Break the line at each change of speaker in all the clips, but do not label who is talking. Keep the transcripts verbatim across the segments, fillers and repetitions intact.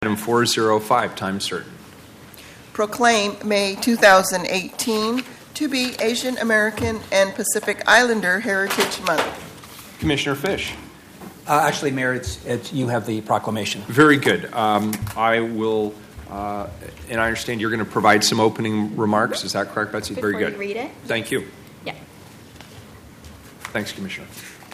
Item four oh five, time certain.
Proclaim May two thousand eighteen to be Asian American and Pacific Islander Heritage Month.
Commissioner Fish.
Uh, actually, Mayor, it's, it's, you have the proclamation.
Very good. Um, I will, uh, and I understand you're going to provide some opening remarks. Is that correct, Betsy?
Before
Very good.
you read it?
Thank you.
Yeah.
Thanks, Commissioner.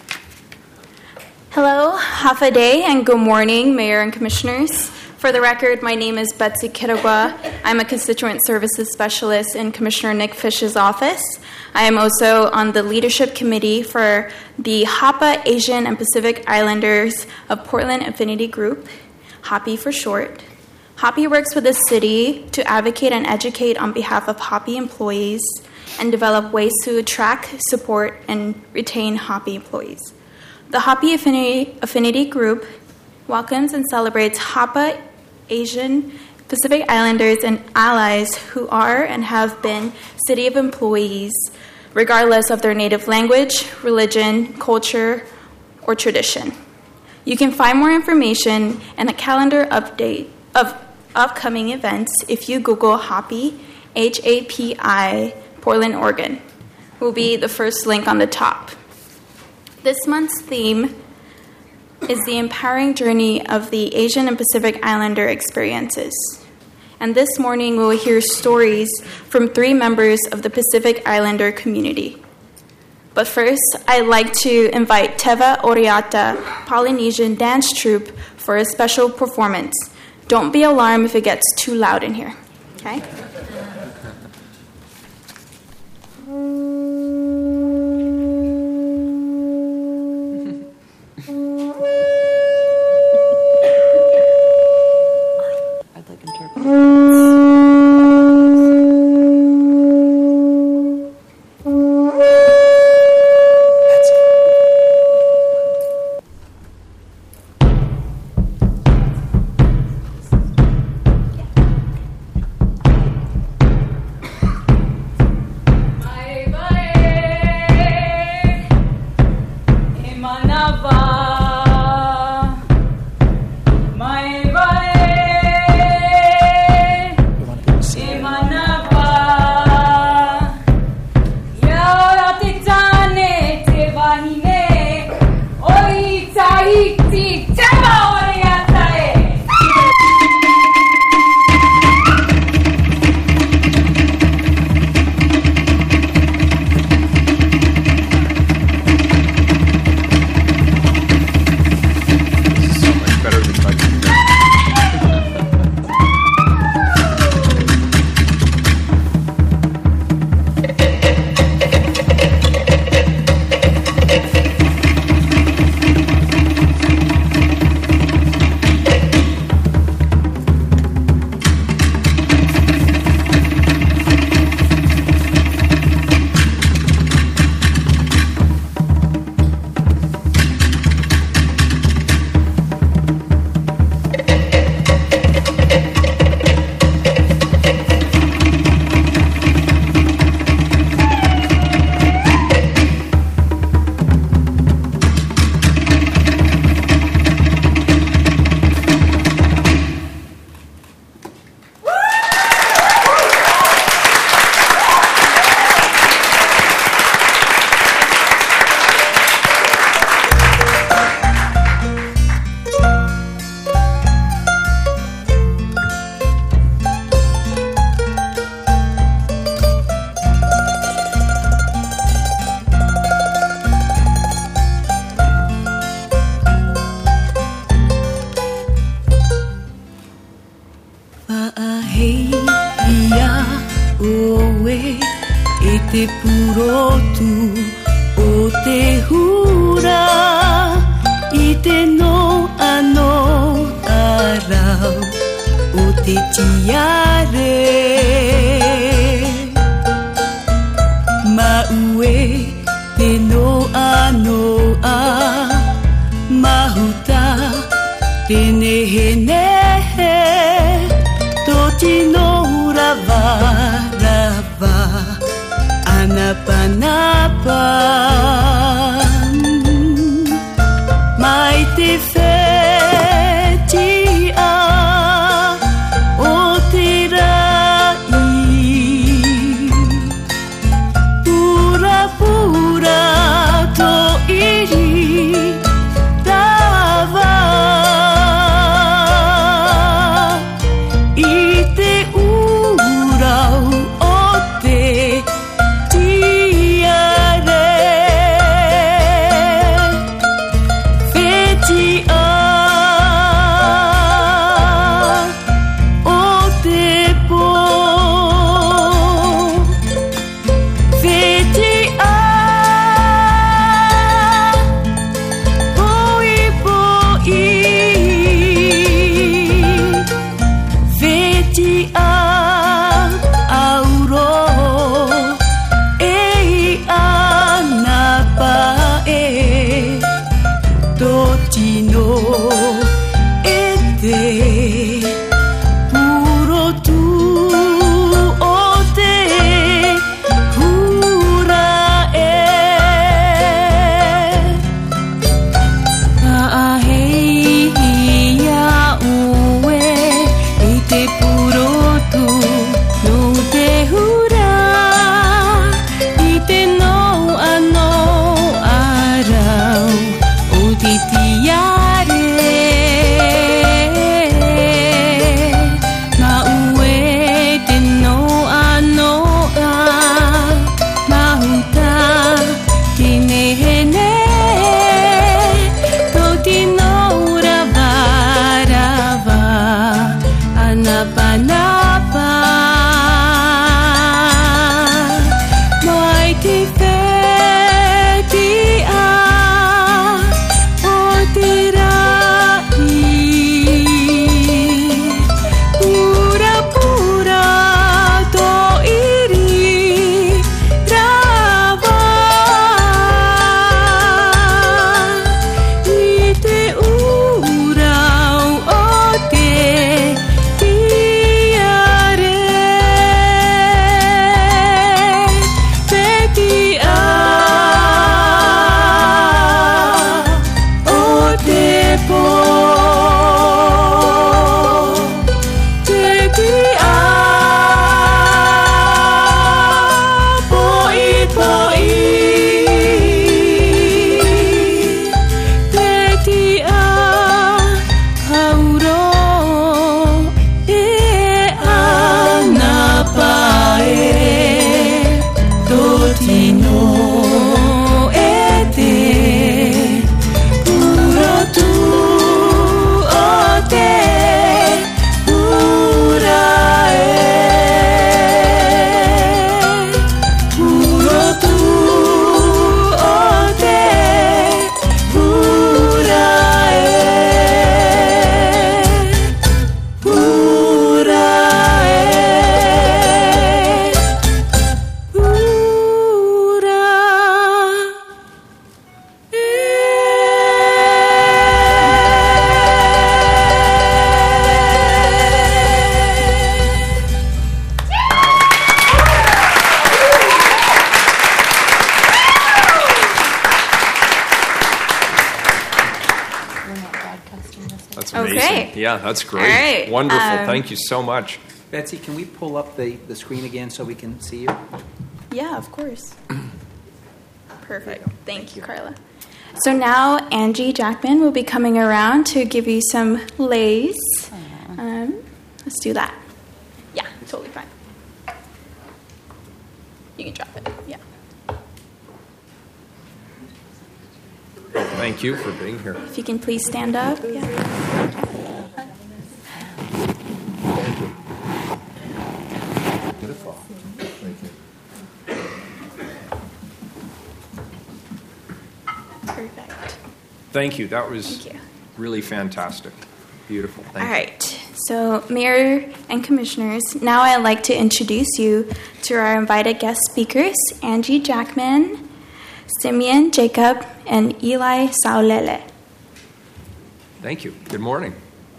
Hello, half a day, and good morning, Mayor and Commissioners. For the record, my name is Betsy Kiragwa. I'm a Constituent Services Specialist in Commissioner Nick Fish's office. I am also on the Leadership Committee for the HAPA Asian and Pacific Islanders of Portland Affinity Group, HAPI for short. HAPI works with the city to advocate and educate on behalf of HAPI employees and develop ways to attract, support, and retain HAPI employees. The HAPI Affinity, Affinity Group welcomes and celebrates HAPA Asian Pacific Islanders and allies who are and have been City of employees, regardless of their native language, religion, culture, or tradition. You can find more information and a calendar update of upcoming events if you Google HAPI, H A P I, Portland, Oregon. It will be the first link on the top. This month's theme is the empowering journey of the Asian and Pacific Islander experiences. And this morning we will hear stories from three members of the Pacific Islander community. But first, I'd like to invite Teva Oriata Polynesian Dance Troupe for a special performance. Don't be alarmed if it gets too loud in here, okay?
Mighty Fetian
Yeah, that's great.
All right.
Wonderful.
Um,
Thank you so much.
Betsy, can we pull up the, the screen again so we can see you?
Yeah, of course. Perfect. Thank you, Carla. So now Angie Jackman will be coming around to give you some lays. Um, let's do that. Yeah, totally fine. You can drop it. Yeah.
Thank you for being here.
If you can please stand up. Yeah. Perfect.
Thank you. That was
Thank you.
really fantastic. Beautiful. Thank
All
you.
right. So, Mayor and Commissioners, now I'd like to introduce you to our invited guest speakers, Angie Jackman, Simeon Jacob, and Eli Saulele.
Thank you. Good morning.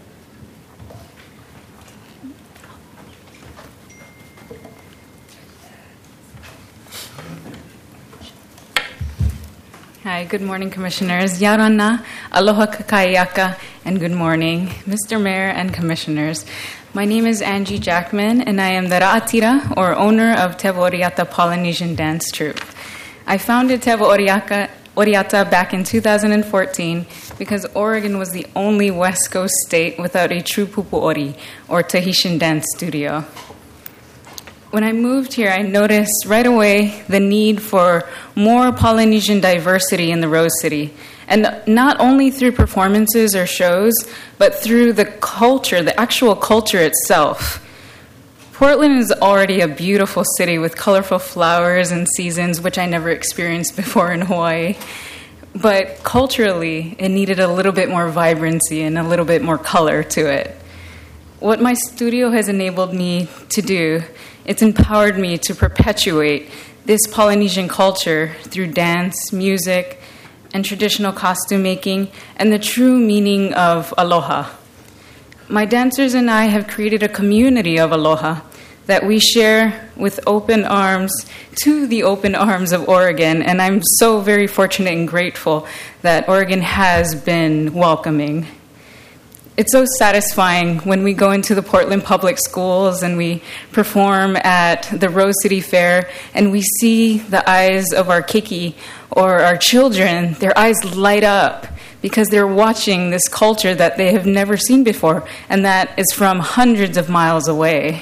Hi, good morning, Commissioners. Yarana, aloha kakayaka, and good morning, Mister Mayor and Commissioners. My name is Angie Jackman, and I am the Ra'atira, or owner of Tewa Oriata Polynesian Dance Troupe. I founded Tewa Oriaka, Oriata back in two thousand fourteen because Oregon was the only West Coast state without a true pupu ori, or Tahitian dance studio. When I moved here, I noticed right away the need for more Polynesian diversity in the Rose City. And not only through performances or shows, but through the culture, the actual culture itself. Portland is already a beautiful city with colorful flowers and seasons, which I never experienced before in Hawaii. But culturally, it needed a little bit more vibrancy and a little bit more color to it. What my studio has enabled me to do, it's empowered me to perpetuate this Polynesian culture through dance, music, and traditional costume making, and the true meaning of aloha. My dancers and I have created a community of aloha that we share with open arms to the open arms of Oregon, and I'm so very fortunate and grateful that Oregon has been welcoming. It's so satisfying when we go into the Portland Public Schools and we perform at the Rose City Fair and we see the eyes of our keiki or our children, their eyes light up because they're watching this culture that they have never seen before, and that is from hundreds of miles away.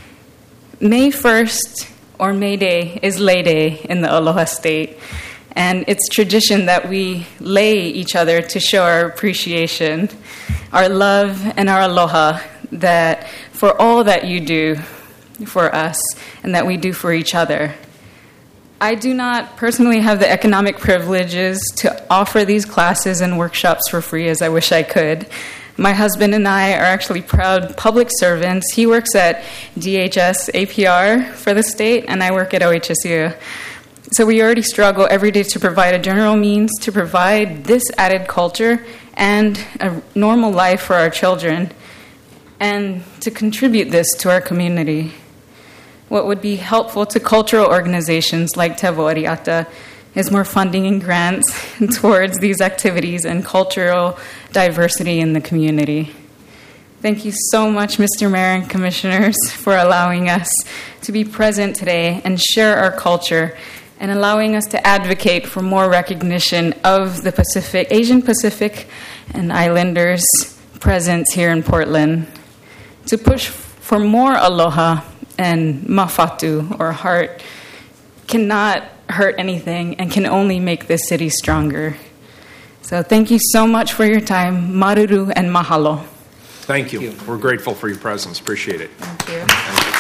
May first, or May Day, is Lay Day in the Aloha State, and it's tradition that we lay each other to show our appreciation, our love, and our aloha that for all that you do for us and that we do for each other. I do not personally have the economic privileges to offer these classes and workshops for free as I wish I could. My husband and I are actually proud public servants. He works at D H S A P R for the state, and I work at O H S U. So we already struggle every day to provide a general means to provide this added culture and a normal life for our children, and to contribute this to our community. What would be helpful to cultural organizations like Tewa Oriata is more funding and grants towards these activities and cultural diversity in the community. Thank you so much, Mister Mayor and Commissioners, for allowing us to be present today and share our culture, and allowing us to advocate for more recognition of the Pacific, Asian Pacific and Islanders' presence here in Portland, to push for more aloha and mafatu, or heart, cannot hurt anything and can only make this city stronger. So thank you so much for your time. Maruru and mahalo.
Thank you.
Thank you.
We're grateful for your presence. Appreciate it.
Thank you.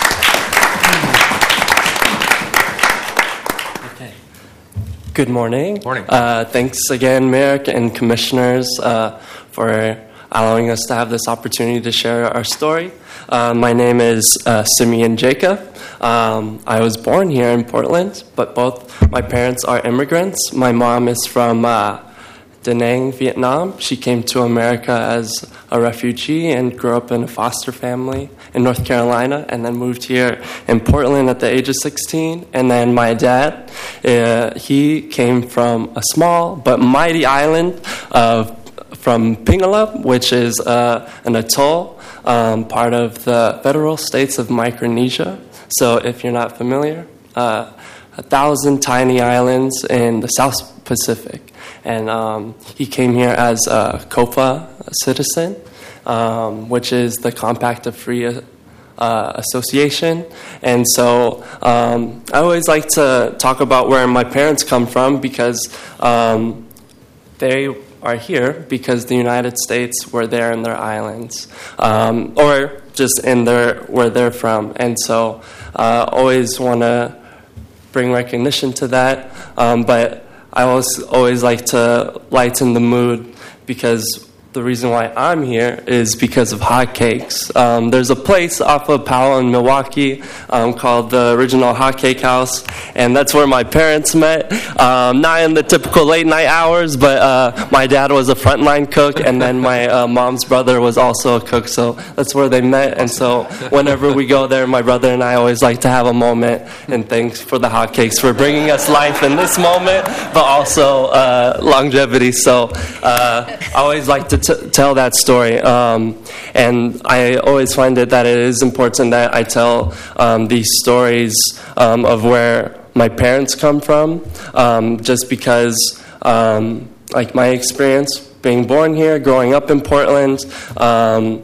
Okay.
Good morning.
Morning.
Uh, thanks again, Mayor and Commissioners, uh, for allowing us to have this opportunity to share our story. Uh, my name is uh, Simeon Jacob. Um, I was born here in Portland, but both my parents are immigrants. My mom is from uh, Da Nang, Vietnam. She came to America as a refugee and grew up in a foster family in North Carolina, and then moved here in Portland at the age of sixteen. And then my dad, uh, he came from a small but mighty island of from Pingala, which is uh, an atoll, um, part of the federal states of Micronesia. So if you're not familiar, uh, a thousand tiny islands in the South Pacific. And um, he came here as a COPA citizen, um, which is the Compact of Free uh, Association. And so um, I always like to talk about where my parents come from because um, they are here because the United States were there in their islands, um, or just in their where they're from. And so I uh, always want to bring recognition to that, um, but I always, always like to lighten the mood because the reason why I'm here is because of hotcakes. Um, there's a place off of Powell in Milwaukee um, called the Original Hotcake House, and that's where my parents met. Um, not in the typical late night hours, but uh, my dad was a frontline cook, and then my uh, mom's brother was also a cook, so that's where they met. And so whenever we go there, my brother and I always like to have a moment, and thanks for the hotcakes for bringing us life in this moment, but also uh, longevity. So uh, I always like to T- tell that story, um, and I always find it that it is important that I tell um, these stories um, of where my parents come from, um, just because, um, like my experience being born here, growing up in Portland, um,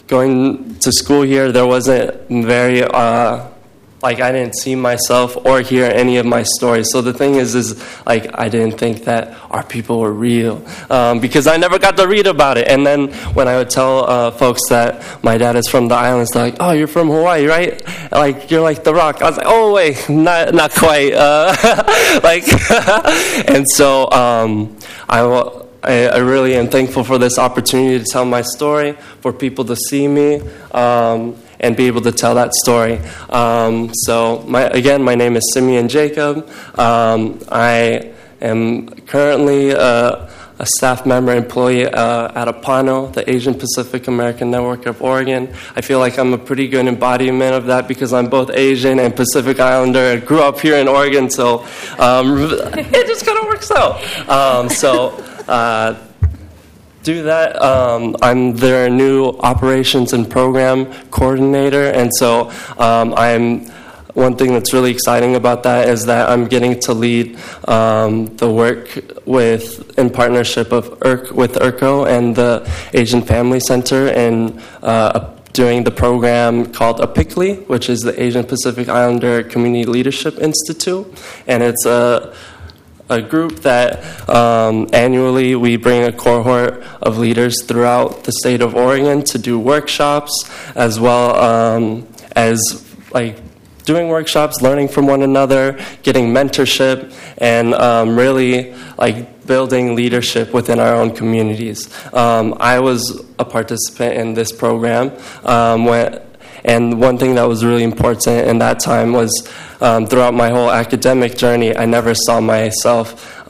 going to school here, there wasn't very. Uh, Like, I didn't see myself or hear any of my stories. So the thing is, is like, I didn't think that our people were real um, because I never got to read about it. And then when I would tell uh, folks that my dad is from the islands, they're like, oh, you're from Hawaii, right? Like, you're like The Rock. I was like, oh, wait, not not quite. Uh, like, and so um, I will. I really am thankful for this opportunity to tell my story, for people to see me, um, and be able to tell that story. Um, so, my, again, my name is Simeon Jacob. Um, I am currently uh, a staff member employee uh, at APANO, the Asian Pacific American Network of Oregon. I feel like I'm a pretty good embodiment of that because I'm both Asian and Pacific Islander. I grew up here in Oregon, so um, it just kind of works out. Um, so... Uh, do that. Um, I'm their new operations and program coordinator, and so um, I'm. One thing that's really exciting about that is that I'm getting to lead um, the work with in partnership of E R C, with E R C O and the Asian Family Center and. Uh, doing the program called A P I C L I, which is the Asian Pacific Islander Community Leadership Institute, and it's a a group that um, annually we bring a cohort of leaders throughout the state of Oregon to do workshops, as well um, as like doing workshops, learning from one another, getting mentorship, and um, really like building leadership within our own communities. Um, I was a participant in this program um, when. And one thing that was really important in that time was um, throughout my whole academic journey, I never saw myself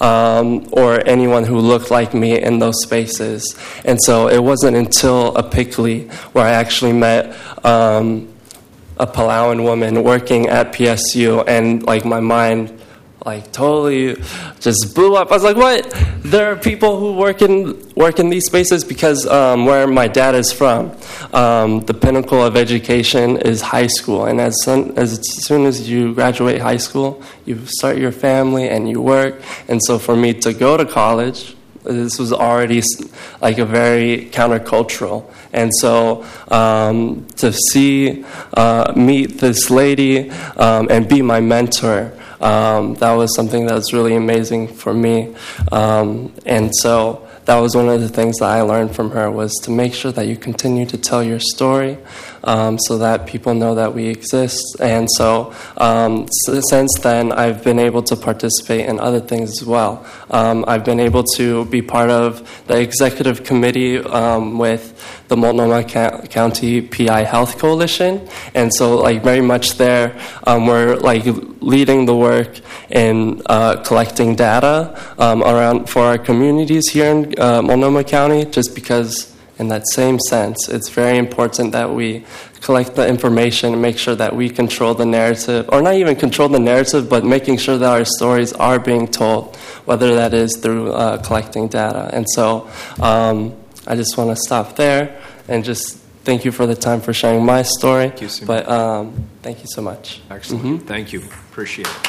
um, or anyone who looked like me in those spaces. And so it wasn't until A P I C L I where I actually met um, a Palauan woman working at P S U, and like my mind like totally just blew up. I was like, what? There are people who work in work in these spaces because um, where my dad is from, um, the pinnacle of education is high school. And as soon, as soon as you graduate high school, you start your family and you work. And so for me to go to college, this was already like a very countercultural. And so um, to see, uh, meet this lady um, and be my mentor, Um, that was something that was really amazing for me. Um, and so that was one of the things that I learned from her, was to make sure that you continue to tell your story um, so that people know that we exist. And so um, since then, I've been able to participate in other things as well. Um, I've been able to be part of the executive committee um, with the Multnomah County P I Health Coalition. And so like very much there, um, we're like leading the work in uh, collecting data um, around for our communities here in uh, Multnomah County, just because in that same sense, it's very important that we collect the information and make sure that we control the narrative, or not even control the narrative, but making sure that our stories are being told, whether that is through uh, collecting data. And so um, I just want to stop there and just thank you for the time for sharing my story.
Thank you, Simeon.
But um, thank you so much.
Excellent.
Mm-hmm.
Thank you. Appreciate it.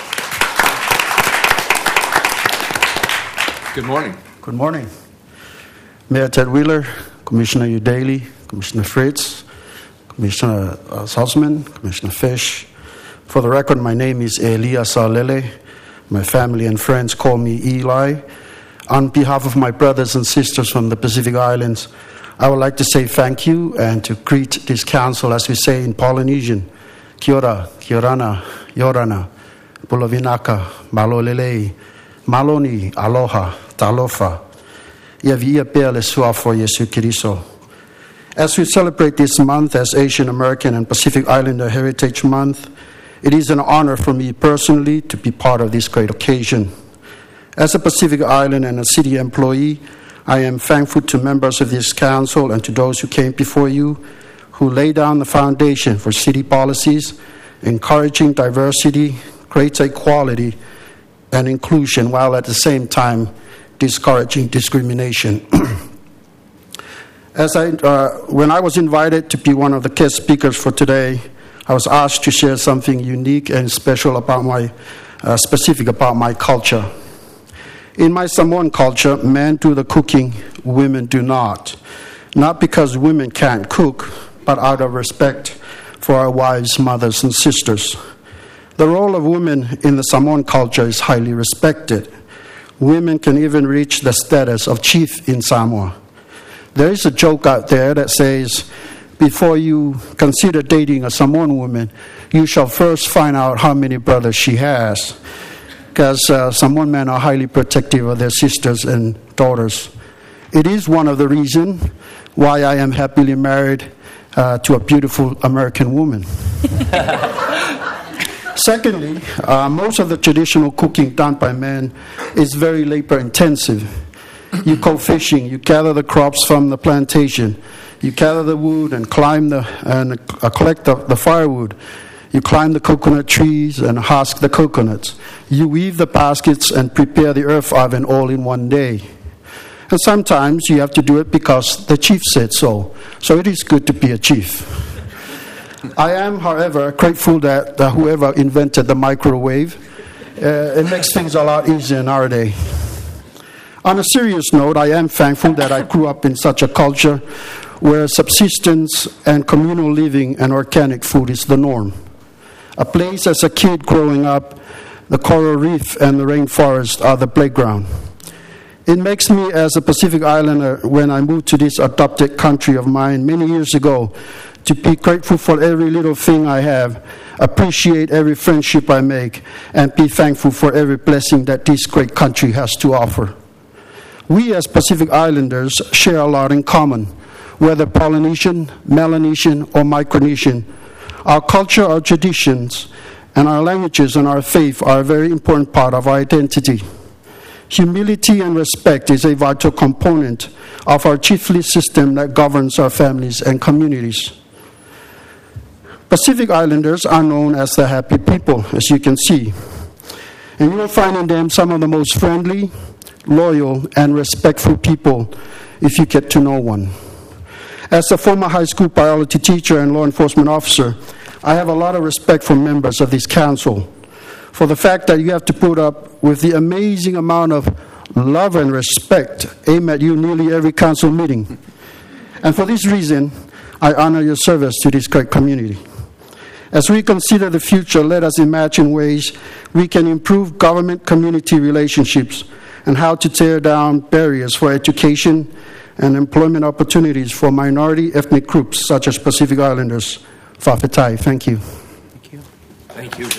Good morning.
Good morning. Mayor Ted Wheeler, Commissioner Udaley, Commissioner Fritz, Commissioner uh, Salzman, Commissioner Fish. For the record, my name is Elias Alele. My family and friends call me Eli. On behalf of my brothers and sisters from the Pacific Islands, I would like to say thank you and to greet this council, as we say in Polynesian. Kia ora, kia orana, yorana, pulavinaka, malolelei, maloni, aloha, talofa. Ia pea le suafo Yesu Kiriso. As we celebrate this month as Asian American and Pacific Islander Heritage Month, it is an honor for me personally to be part of this great occasion. As a Pacific Island and a city employee, I am thankful to members of this council and to those who came before you, who laid down the foundation for city policies, encouraging diversity, greater equality, and inclusion, while at the same time discouraging discrimination. As I, uh, when I was invited to be one of the guest speakers for today, I was asked to share something unique and special about my, uh, specific about my culture. In my Samoan culture, men do the cooking, women do not. Not because women can't cook, but out of respect for our wives, mothers, and sisters. The role of women in the Samoan culture is highly respected. Women can even reach the status of chief in Samoa. There is a joke out there that says, before you consider dating a Samoan woman, you shall first find out how many brothers she has. Because uh, Samoan men are highly protective of their sisters and daughters. It is one of the reasons why I am happily married uh, to a beautiful American woman. Secondly, uh, most of the traditional cooking done by men is very labor intensive. You go fishing, you gather the crops from the plantation, you gather the wood and climb the and uh, collect the, the firewood. You climb the coconut trees and husk the coconuts. You weave the baskets and prepare the earth oven all in one day. And sometimes you have to do it because the chief said so. So it is good to be a chief. I am, however, grateful that uh, whoever invented the microwave, uh, it makes things a lot easier nowadays. On a serious note, I am thankful that I grew up in such a culture where subsistence and communal living and organic food is the norm. A place as a kid growing up, the coral reef and the rainforest are the playground. It makes me, as a Pacific Islander, when I moved to this adopted country of mine many years ago, to be grateful for every little thing I have, appreciate every friendship I make, and be thankful for every blessing that this great country has to offer. We as Pacific Islanders share a lot in common, whether Polynesian, Melanesian, or Micronesian. Our culture, our traditions, and our languages and our faith are a very important part of our identity. Humility and respect is a vital component of our chiefly system that governs our families and communities. Pacific Islanders are known as the happy people, as you can see. And you will find in them some of the most friendly, loyal, and respectful people if you get to know one. As a former high school biology teacher and law enforcement officer, I have a lot of respect for members of this council for the fact that you have to put up with the amazing amount of love and respect aimed at you nearly every council meeting. And for this reason, I honor your service to this great community. As we consider the future, let us imagine ways we can improve government-community relationships and how to tear down barriers for education and employment opportunities for minority ethnic groups such as Pacific Islanders. Whawhetai, thank you.
Thank you. Thank you.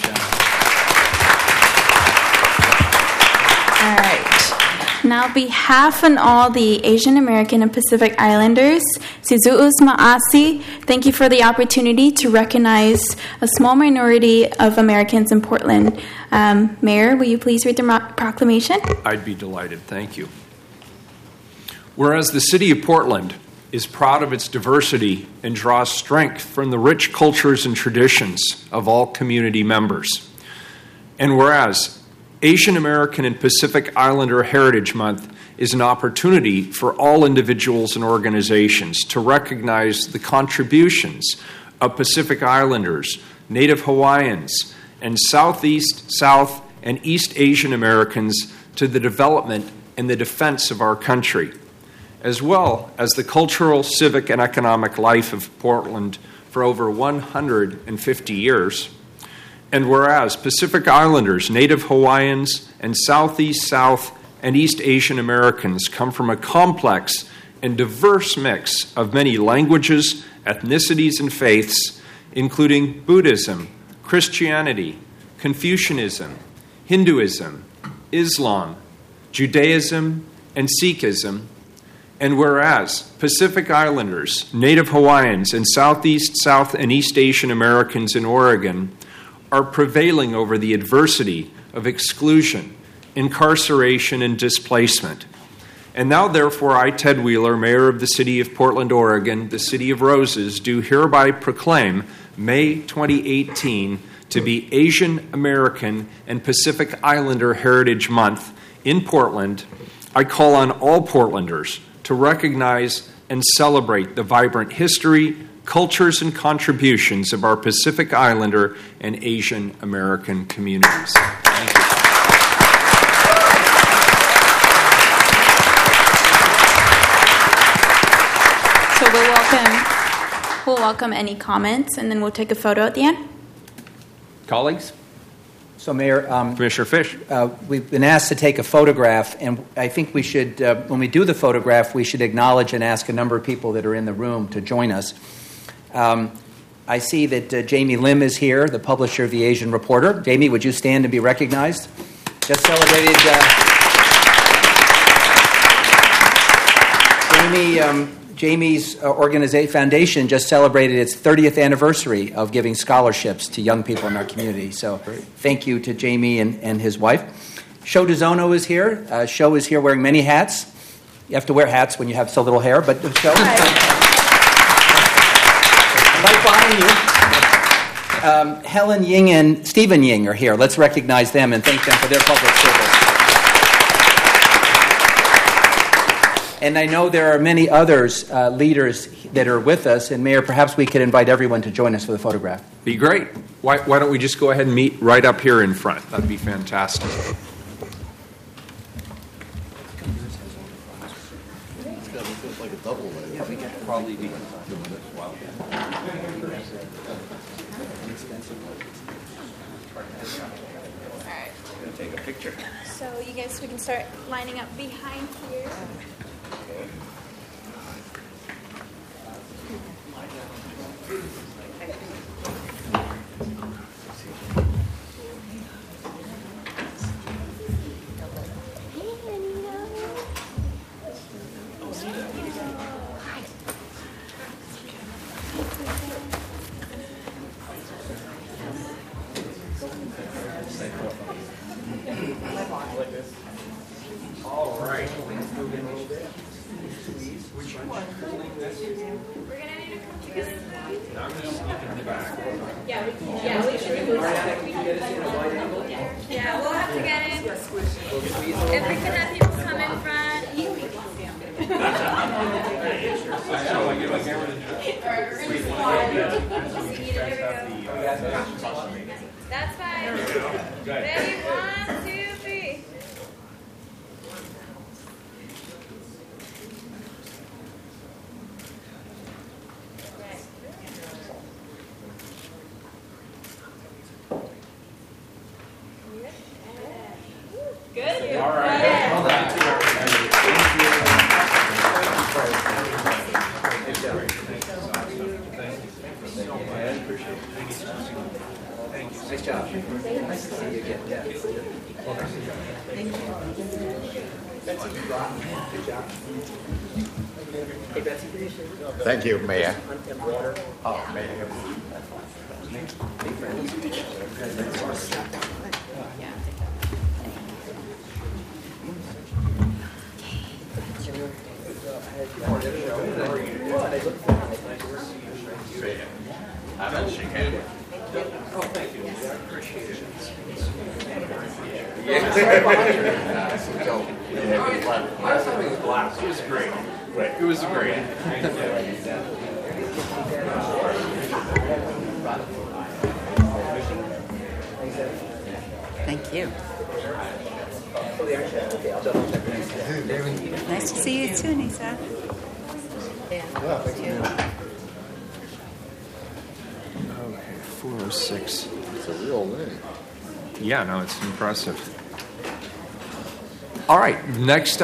All right. Now, behalf on all the Asian American and Pacific Islanders, Sizu'us Ma'asi, thank you for the opportunity to recognize a small minority of Americans in Portland. Um, Mayor, will you please read the proclamation?
I'd be delighted. Thank you. Whereas the city of Portland is proud of its diversity and draws strength from the rich cultures and traditions of all community members. And whereas Asian American and Pacific Islander Heritage Month is an opportunity for all individuals and organizations to recognize the contributions of Pacific Islanders, Native Hawaiians, and Southeast, South, and East Asian Americans to the development and the defense of our country, as well as the cultural, civic, and economic life of Portland for over one hundred fifty years. And whereas Pacific Islanders, Native Hawaiians, and Southeast, South, and East Asian Americans come from a complex and diverse mix of many languages, ethnicities, and faiths, including Buddhism, Christianity, Confucianism, Hinduism, Islam, Judaism, and Sikhism. And whereas Pacific Islanders, Native Hawaiians, and Southeast, South, and East Asian Americans in Oregon are prevailing over the adversity of exclusion, incarceration, and displacement. And now, therefore, I, Ted Wheeler, Mayor of the City of Portland, Oregon, the City of Roses, do hereby proclaim May twenty eighteen to be Asian American and Pacific Islander Heritage Month in Portland. I call on all Portlanders to recognize and celebrate the vibrant history, cultures, and contributions of our Pacific Islander and Asian American communities. Thank you.
So we'll welcome, we'll welcome any comments, and then we'll take a photo at the end.
Colleagues?
So, Mayor, um,
Commissioner Fish.
Uh, we've been asked to take a photograph, and I think we should, uh, when we do the photograph, we should acknowledge and ask a number of people that are in the room to join us. Um, I see that uh, Jamie Lim is here, the publisher of the Asian Reporter. Jamie, would you stand and be recognized? Just celebrated. Uh, Jamie, um, Jamie's uh, organization foundation just celebrated its thirtieth anniversary of giving scholarships to young people in our community. So, thank you to Jamie and, and his wife. Sho DeZono is here. Uh, Sho is here wearing many hats. You have to wear hats when you have so little hair, but Sho. Right behind you. Um, Helen Ying and Stephen Ying are here. Let's recognize them and thank them for their public service. And I know there are many others, uh, leaders that are with us. And Mayor, perhaps we could invite everyone to join us for the photograph.
Be great. Why, why don't we just go ahead and meet right up here in front? That'd be fantastic. Yeah, we could probably be doing this while. Take a picture.
So you guys, we can start lining up behind here.
All right.
We're gonna need to come together. Yeah, we can. Yeah, we should. Yeah, we'll have to get in. If we can have people come in front. That's fine. Ready? One, two, three. Good. All right. Hold on.
Nice job. Nice to see you again. Yeah. Good job. Hey, Betsy.
Thank you, Mayor. Oh, Mayor. I bet she can.
Oh, thank you. I appreciate it.
Yeah.
I was having a blast. It was great. It was great.
Thank you. Nice to see you too, Nisa.
Okay, four oh six.
It's a real name.
Yeah, no, it's impressive. All right, next